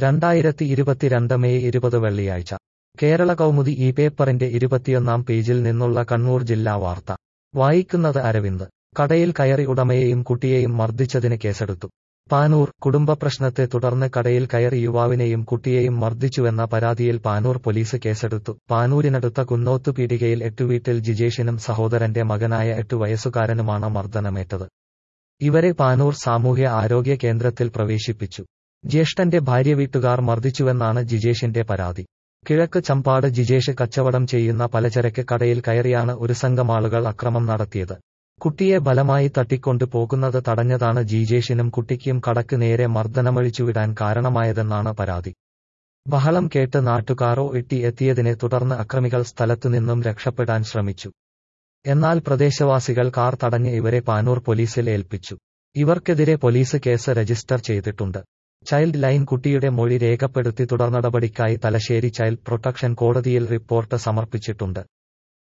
2022 May 20 വെള്ളിയാഴ്ച കേരള കൗമുദി ഈ പേപ്പറിന്റെ 21 പേജിൽ നിന്നുള്ള കണ്ണൂർ ജില്ലാ വാർത്ത വായിക്കുന്നത് അരവിന്ദ്. കടയിൽ കയറി ഉടമയെയും കുട്ടിയെയും മർദ്ദിച്ചതിന് കേസെടുത്തു. പാനൂർ. കുടുംബപ്രശ്നത്തെ തുടർന്ന് കടയിൽ കയറി യുവാവിനെയും കുട്ടിയെയും മർദ്ദിച്ചുവെന്ന പരാതിയിൽ പാനൂർ പോലീസ് കേസെടുത്തു. പാനൂരിനടുത്ത കുന്നോത്ത് പീടികയിൽ എട്ടുവീട്ടിൽ ജിജേഷിനും സഹോദരന്റെ മകനായ 8 വയസ്സുകാരനുമാണ് മർദ്ദനമേറ്റത്. ഇവരെ പാനൂർ സാമൂഹ്യ ആരോഗ്യ കേന്ദ്രത്തിൽ പ്രവേശിപ്പിച്ചു. ജ്യേഷ്ഠന്റെ ഭാര്യ വീട്ടുകാർ മർദ്ദിച്ചുവെന്നാണ് ജിജേഷിന്റെ പരാതി. കിഴക്ക് ചമ്പാട് ജിജേഷ് കച്ചവടം ചെയ്യുന്ന പലചരക്ക് കടയിൽ കയറിയാണ് ഒരു സംഘം ആളുകൾ അക്രമം നടത്തിയത്. കുട്ടിയെ ബലമായി തട്ടിക്കൊണ്ടു പോകുന്നത് തടഞ്ഞതാണ് ജിജേഷിനും കുട്ടിക്കും കടക്ക് നേരെ മർദ്ദനമഴിച്ചുവിടാൻ കാരണമായതെന്നാണ് പരാതി. ബഹളം കേട്ട് നാട്ടുകാർ എത്തിയതിനെ തുടർന്ന് അക്രമികൾ സ്ഥലത്തുനിന്നും രക്ഷപ്പെടാൻ ശ്രമിച്ചു. എന്നാൽ പ്രദേശവാസികൾ കാർ തടഞ്ഞ് ഇവരെ പാനൂർ പോലീസിൽ ഏൽപ്പിച്ചു. ഇവർക്കെതിരെ പോലീസ് കേസ് രജിസ്റ്റർ ചെയ്തിട്ടുണ്ട്. ചൈൽഡ് ലൈൻ കുട്ടിയുടെ മൊഴി രേഖപ്പെടുത്തി തുടർനടപടിക്കായി തലശ്ശേരി ചൈൽഡ് പ്രൊട്ടക്ഷൻ കോടതിയിൽ റിപ്പോർട്ട് സമർപ്പിച്ചിട്ടുണ്ട്.